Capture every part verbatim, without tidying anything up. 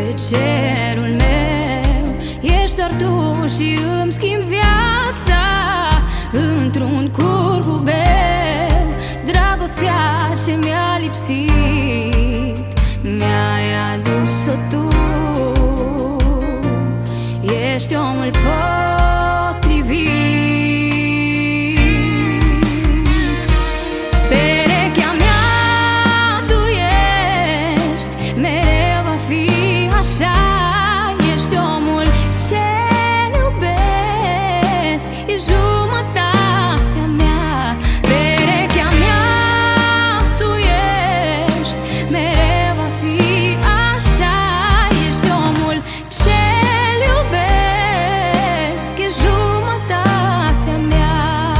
cerul meu, ești doar tu și îmi schimbi viața într-un curcubeu. Dragostea ce mi-a lipsit mi-ai adus-o tu. Ești omul potrivit. Perechea mea tu ești, mereu va fi așa. Ești omul ce-l iubesc, e jumătatea mea. Perechea mea tu ești, mereu va fi așa. Ești omul ce-l iubesc, e jumătatea mea.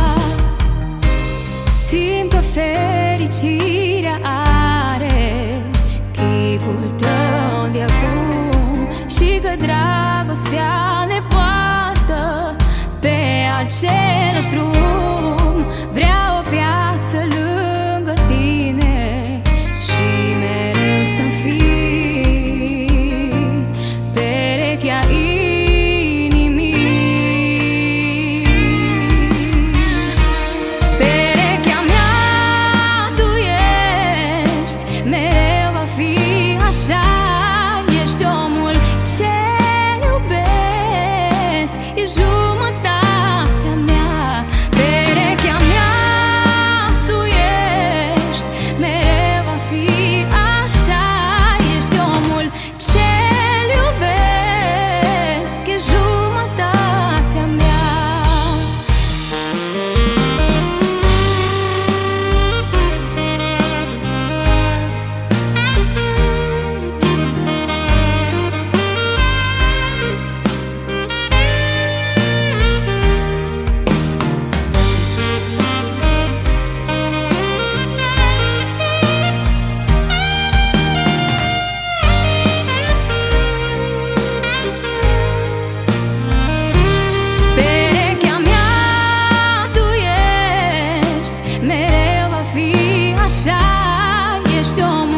Simt că fericirea are chipul tău de acum și că dragostea ne poartă pe același drum. Vreau o viață lângă tine și mereu să-mi fii perechea inimii. Perechea mea tu ești, mereu va fi așa. Ești omul ce-l iubesc, e jumătatea mea. Perechea mea tu ești, mereu va fi așa. Ești omul ce-l iubesc, e jumătatea mea. Perechea mea tu ești, mereu va fi așa. Ești omul